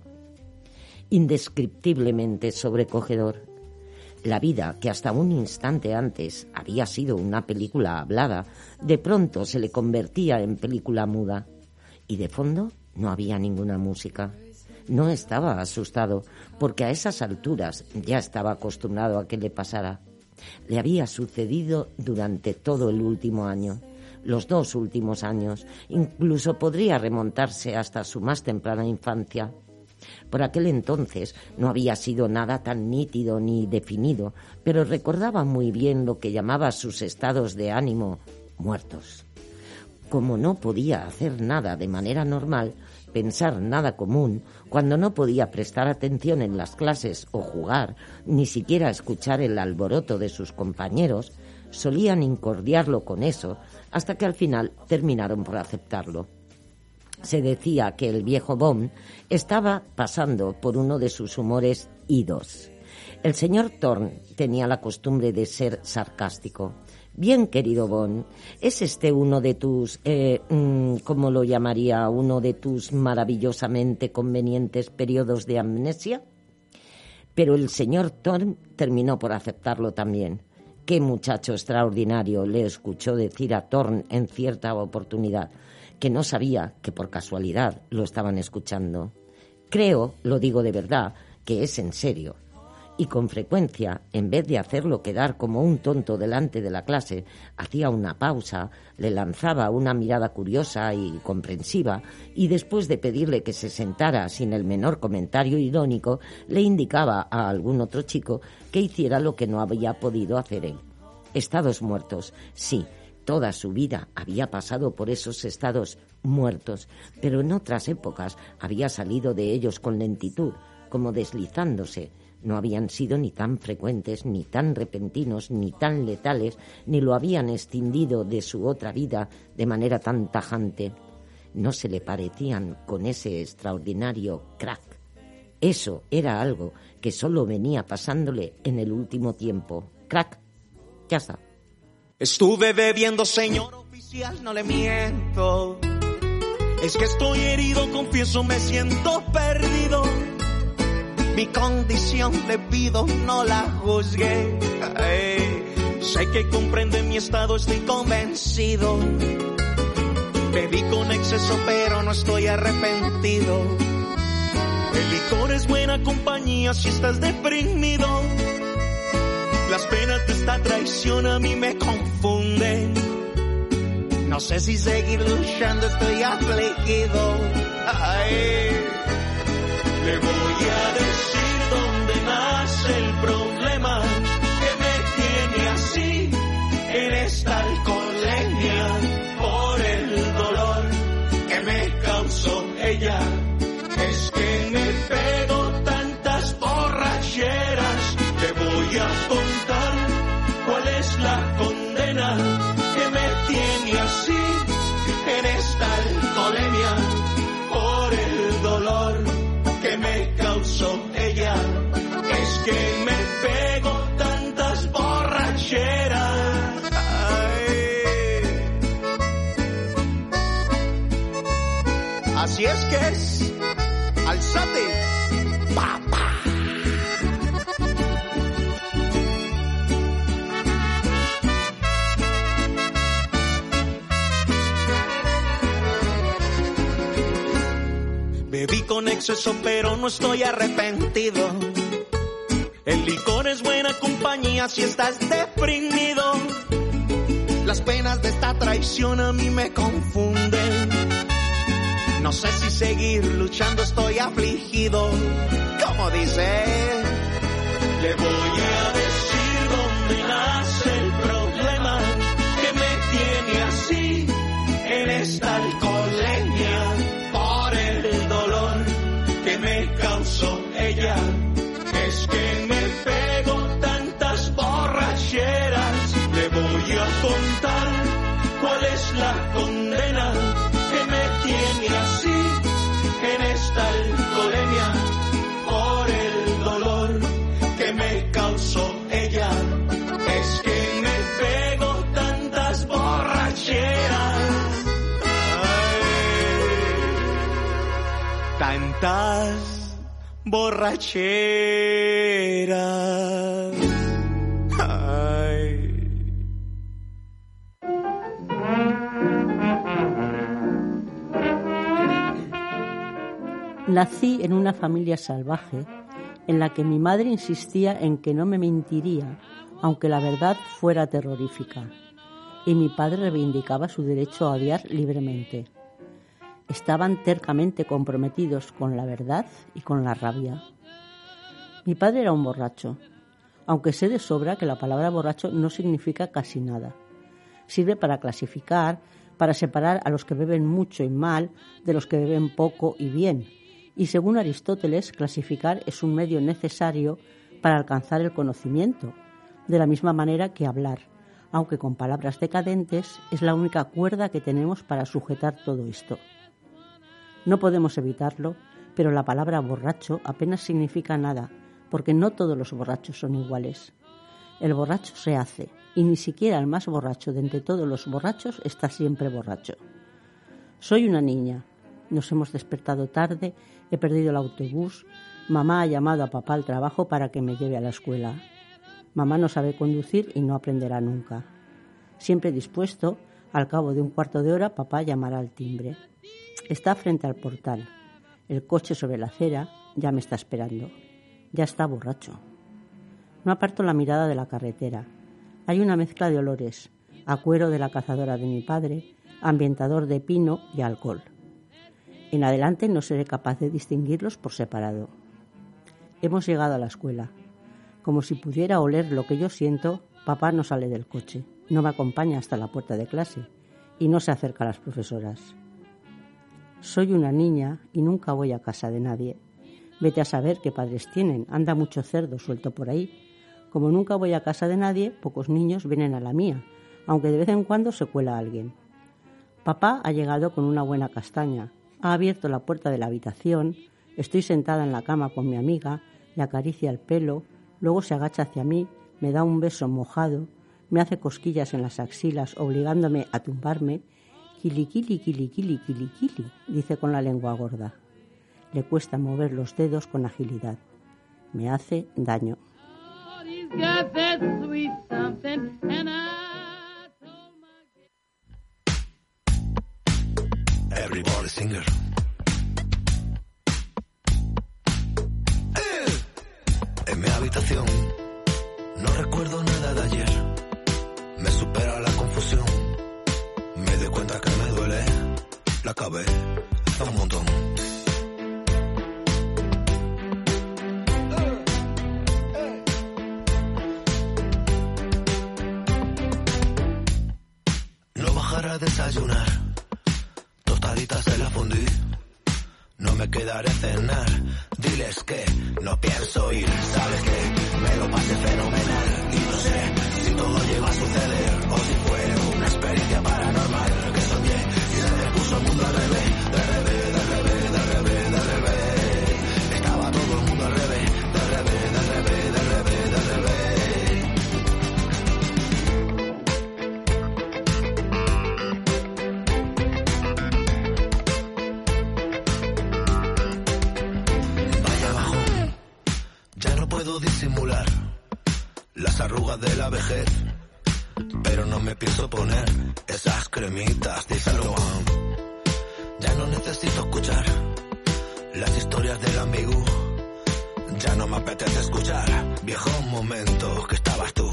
indescriptiblemente sobrecogedor. La vida, que hasta un instante antes había sido una película hablada, de pronto se le convertía en película muda. Y de fondo no había ninguna música. No estaba asustado, porque a esas alturas ya estaba acostumbrado a que le pasara. Le había sucedido durante todo el último año, los dos últimos años, incluso podría remontarse hasta su más temprana infancia. Por aquel entonces no había sido nada tan nítido ni definido, pero recordaba muy bien lo que llamaba sus estados de ánimo muertos. Como no podía hacer nada de manera normal, pensar nada común, cuando no podía prestar atención en las clases o jugar, ni siquiera escuchar el alboroto de sus compañeros, solían incordiarlo con eso, hasta que al final terminaron por aceptarlo. Se decía que el viejo Bond estaba pasando por uno de sus humores idos. El señor Thorne tenía la costumbre de ser sarcástico. Bien, querido Bond, ¿es este uno de tus, eh, mm, ¿cómo lo llamaría? ¿Uno de tus maravillosamente convenientes periodos de amnesia? Pero el señor Thorne terminó por aceptarlo también. ¡Qué muchacho extraordinario!, le escuchó decir a Thorne en cierta oportunidad, que no sabía que por casualidad lo estaban escuchando. Creo, lo digo de verdad, que es en serio. Y con frecuencia, en vez de hacerlo quedar como un tonto delante de la clase, hacía una pausa, le lanzaba una mirada curiosa y comprensiva, y después de pedirle que se sentara sin el menor comentario irónico, le indicaba a algún otro chico que hiciera lo que no había podido hacer él. Estados muertos, sí. Toda su vida había pasado por esos estados muertos, pero en otras épocas había salido de ellos con lentitud, como deslizándose. No habían sido ni tan frecuentes, ni tan repentinos, ni tan letales, ni lo habían escindido de su otra vida de manera tan tajante. No se le parecían con ese extraordinario crack. Eso era algo que solo venía pasándole en el último tiempo. Crack. Ya está. Estuve bebiendo, señor oficial, no le miento. Es que estoy herido, confieso, me siento perdido. Mi condición le pido, no la juzgue. Ay, sé que comprende mi estado, estoy convencido. Bebí con exceso, pero no estoy arrepentido. El licor es buena compañía si estás deprimido. Las penas de esta traición a mí me confunden. No sé si seguir luchando, estoy afligido. Ay, le voy a decir dónde nace el problema que me tiene así en esta alcoholemia, por el dolor que me causó ella. Es que me pego tantas borracheras. Le voy a contar cuál es la condena que me tiene así en esta alcoholemia, por el dolor que me causó ella. Es que me pego Así es que es, alzate, papá. Bebí con exceso pero no estoy arrepentido. El licor es buena compañía si estás deprimido. Las penas de esta traición a mí me confunden. No sé si seguir luchando, estoy afligido. Como dice, le voy a decir dónde nace el problema que me tiene así en esta alcoholemia. Por el dolor que me causó ella, es que me pego tantas borracheras. Le voy a contar cuál es la condena que me tiene así en esta alcoholemia. Por el dolor que me causó ella, es que me pego tantas borracheras. Ay, tantas borracheras. Ay. Nací en una familia salvaje en la que mi madre insistía en que no me mentiría, aunque la verdad fuera terrorífica, y mi padre reivindicaba su derecho a odiar libremente. Estaban tercamente comprometidos con la verdad y con la rabia. Mi padre era un borracho, aunque sé de sobra que la palabra borracho no significa casi nada. Sirve para clasificar, para separar a los que beben mucho y mal de los que beben poco y bien. Y según Aristóteles, clasificar es un medio necesario para alcanzar el conocimiento, de la misma manera que hablar, aunque con palabras decadentes, es la única cuerda que tenemos para sujetar todo esto. No podemos evitarlo, pero la palabra borracho apenas significa nada, porque no todos los borrachos son iguales. El borracho se hace, y ni siquiera el más borracho de entre todos los borrachos está siempre borracho. Soy una niña. Nos hemos despertado tarde, he perdido el autobús, mamá ha llamado a papá al trabajo para que me lleve a la escuela. Mamá no sabe conducir y no aprenderá nunca. Siempre dispuesto, al cabo de un cuarto de hora papá llamará al timbre. Está frente al portal. El coche sobre la acera ya me está esperando. Ya está borracho. No aparto la mirada de la carretera. Hay una mezcla de olores, a cuero de la cazadora de mi padre, ambientador de pino y alcohol. En adelante no seré capaz de distinguirlos por separado. Hemos llegado a la escuela. Como si pudiera oler lo que yo siento, papá no sale del coche, no me acompaña hasta la puerta de clase y no se acerca a las profesoras. Soy una niña y nunca voy a casa de nadie. Vete a saber qué padres tienen, anda mucho cerdo suelto por ahí. Como nunca voy a casa de nadie, pocos niños vienen a la mía, aunque de vez en cuando se cuela alguien. Papá ha llegado con una buena castaña. Ha abierto la puerta de la habitación, estoy sentada en la cama con mi amiga, le acaricia el pelo, luego se agacha hacia mí, me da un beso mojado, me hace cosquillas en las axilas obligándome a tumbarme. Kili, kili, kili, kili, kili, kili, dice con la lengua gorda. Le cuesta mover los dedos con agilidad. Me hace daño. Everybody singer. Eh, en mi habitación no recuerdo nada de ayer. Me supera la confusión. Me doy cuenta que me duele la cabeza un montón. No bajaré a desayunar. Tostaditas de la fondue. No me quedaré a cenar. Diles que no pienso ir. Sabes que me lo pasé fenomenal. Y no sé si todo llega a suceder o si fue una experiencia paranormal que soñé y se me puso el mundo al revés. De revés, de revés, de revés, de revés. Estaba todo el mundo al revés. De revés, de revés, de revés, de revés. arrugas de la vejez. Pero no me pienso poner esas cremitas de Saint Laurent. Ya no necesito escuchar las historias del amigo. Ya no me apetece escuchar viejos momentos que estabas tú.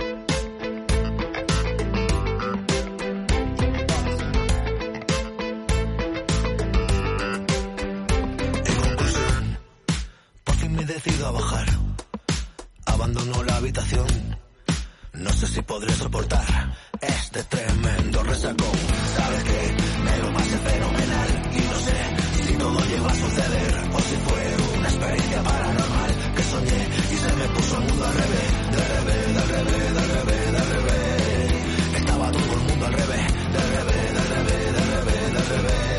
En conclusión, por fin me decido a bajar. Abandono la habitación. No sé si podré soportar este tremendo resacón. ¿Sabes qué? Me lo pasé fenomenal y no sé si todo llegó a suceder o si fue una experiencia paranormal que soñé y se me puso el mundo al revés, del revés, del revés, del revés, del revés. Estaba todo el mundo al revés, del revés, del revés, del revés, del revés.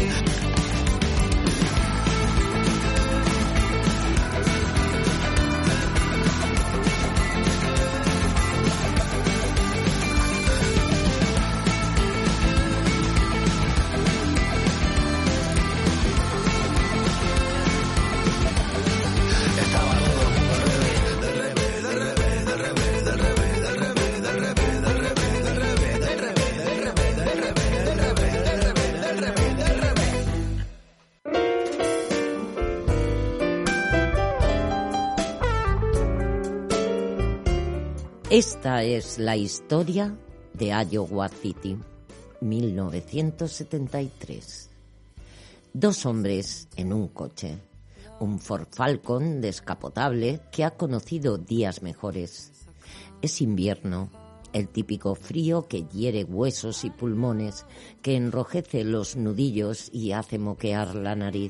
Esta es la historia de Iowa City, mil novecientos setenta y tres. Dos hombres en un coche, un Ford Falcon descapotable que ha conocido días mejores. Es invierno, el típico frío que hiere huesos y pulmones, que enrojece los nudillos y hace moquear la nariz.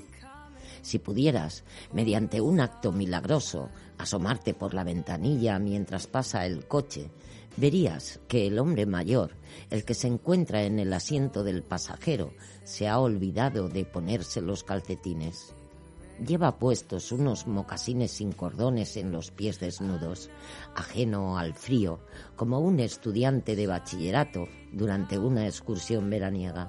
Si pudieras, mediante un acto milagroso, asomarte por la ventanilla mientras pasa el coche, verías que el hombre mayor, el que se encuentra en el asiento del pasajero, se ha olvidado de ponerse los calcetines. Lleva puestos unos mocasines sin cordones en los pies desnudos, ajeno al frío, como un estudiante de bachillerato durante una excursión veraniega.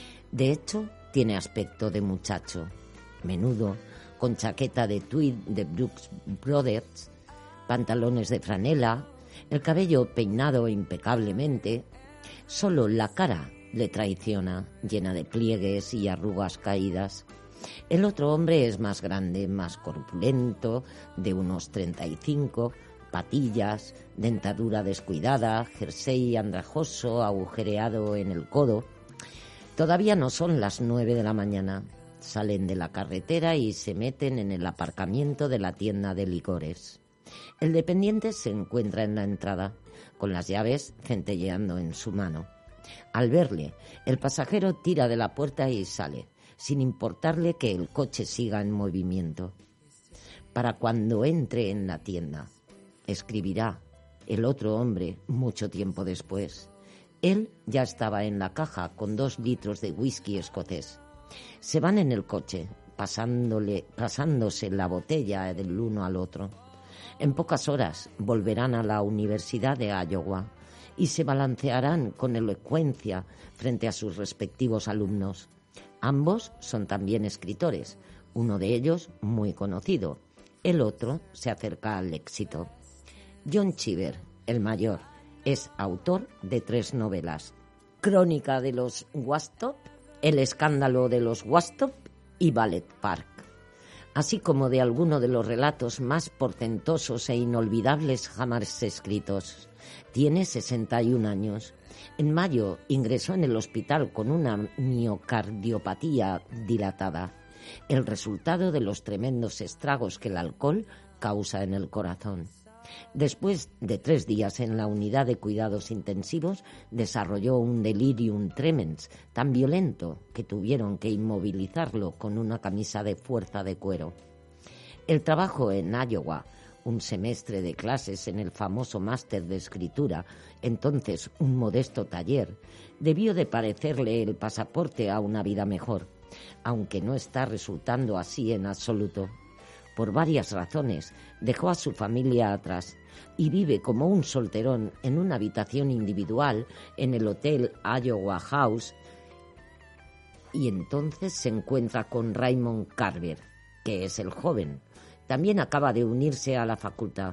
De hecho, tiene aspecto de muchacho, menudo, con chaqueta de tweed de Brooks Brothers, pantalones de franela, el cabello peinado impecablemente. Solo la cara le traiciona, llena de pliegues y arrugas caídas. El otro hombre es más grande, más corpulento, de unos treinta y cinco, patillas, dentadura descuidada, jersey andrajoso agujereado en el codo. Todavía no son las nueve de la mañana. Salen de la carretera y se meten en el aparcamiento de la tienda de licores. El dependiente se encuentra en la entrada, con las llaves centelleando en su mano. Al verle, el pasajero tira de la puerta y sale, sin importarle que el coche siga en movimiento. Para cuando entre en la tienda, escribirá el otro hombre mucho tiempo después. Él ya estaba en la caja con dos litros de whisky escocés. Se van en el coche, pasándole, pasándose la botella del uno al otro. En pocas horas volverán a la Universidad de Iowa y se balancearán con elocuencia frente a sus respectivos alumnos. Ambos son también escritores, uno de ellos muy conocido, el otro se acerca al éxito. John Cheever, el mayor, es autor de tres novelas: Crónica de los Woodstock, El escándalo de los Woodstock y Ballet Park, así como de alguno de los relatos más portentosos e inolvidables jamás escritos. Tiene sesenta y un años. En mayo ingresó en el hospital con una miocardiopatía dilatada, el resultado de los tremendos estragos que el alcohol causa en el corazón. Después de tres días en la unidad de cuidados intensivos, desarrolló un delirium tremens tan violento que tuvieron que inmovilizarlo con una camisa de fuerza de cuero. El trabajo en Iowa, un semestre de clases en el famoso máster de escritura, entonces un modesto taller, debió de parecerle el pasaporte a una vida mejor, aunque no está resultando así en absoluto. Por varias razones, dejó a su familia atrás y vive como un solterón en una habitación individual en el hotel Iowa House, y entonces se encuentra con Raymond Carver, que es el joven. También acaba de unirse a la facultad.